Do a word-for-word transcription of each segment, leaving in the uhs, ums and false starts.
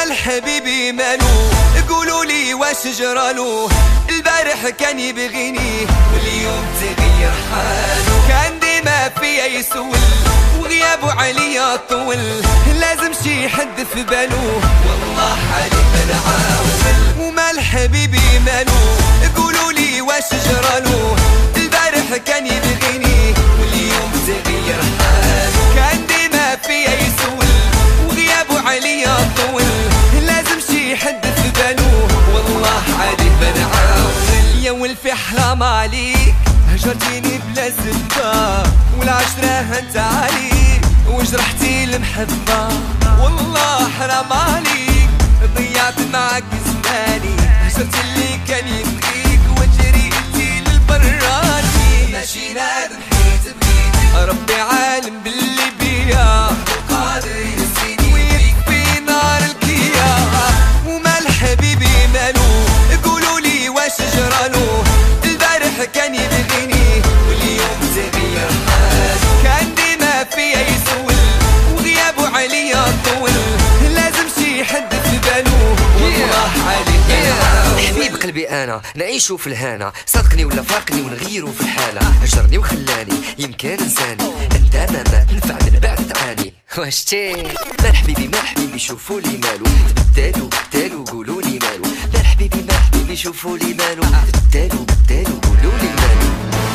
ومال حبيبي مالو قولوا لي واش جرالو. البارح كان يبغيني واليوم تغير حالو. كان ديما فيا يسول وغيابه عليا طول. لازم شي حد في بالو والله حالي بنعاول. ومال حبيبي مالو قولوا لي واش جرالو. البارح كان يبغيني واليوم تغير حالو. كان ديما فيا يسول وغيابه عليا طول. لازم شي حد في بالو والله حالي بنعاول. يا ولفي حرام عليك هجرتيني بلا سبة والعشرة هنت عليك وجرحتي المحبة. والله حرام عليك ضيعت معك زماني. هجرت اللي كان يبغيك وجريتي للبراني. ماشي نادم حيت بغيتك ربي عالم باللي بيا وقادر ينسيني ويكفي نار الكيا. ومال حبيبي مالو قولوا لي واش جرالو. البارح كان يبغيني واليوم تغير حالو. كان ديما فيا يسول وغيابه عليا طول. لازم شي حد في بالو والله عليك حبيب قلبي انا نعيشو في الهنا. صدقني ولا فاقني ونغيرو في الحالة. هجرني وخلاني يمكن انساني. انت ما ما تنفع من بعد تعاني. واش تي مال حبيبي مال حبيبي شوفوا لي مالو. تبدالو بدالو قولوا لي مالو. مال حبيبي مال حبيبي شوفوا لي مالو. تبدالو بدالو قولوا لي مالو.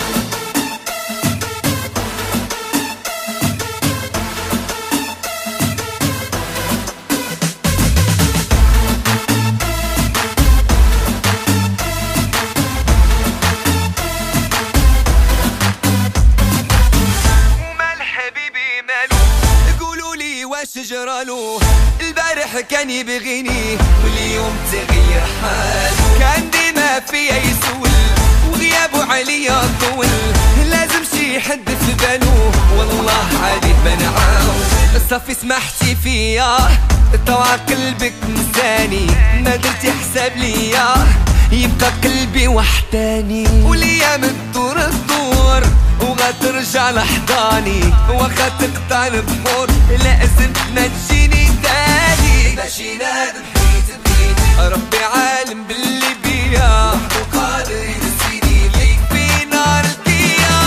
واش جرالو. البارح كان يبغيني واليوم تغير حالو. كان ديما فيا يسول وغيابه عليا طول. لازم شي حد في بالو والله عليه بنعاول. صافي سمحتي فيا طوع قلبك نساني. ما درتي حساب ليا يبقى قلبي وحداني. والايام تدور تدور وغترجع لحضاني. واخا تقطع البحور لازم ما تجيني تاني. ماشي نادم حيت بغيتك ربي عالم باللي بيا وقادر ينسيني ليك في نار الكيا.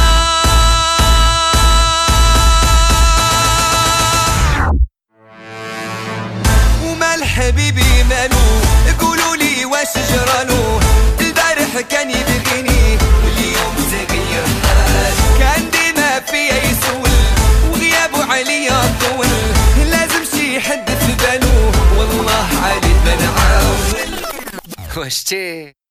ومال حبيبي مالو قولوا لي واش جرالو. البارح كان يبغيني واليوم تغير حالو. كان ديما فيا يسول وغيابه عليا طول. لازم شي حد في بالو والله عليه بنعاول. واش تي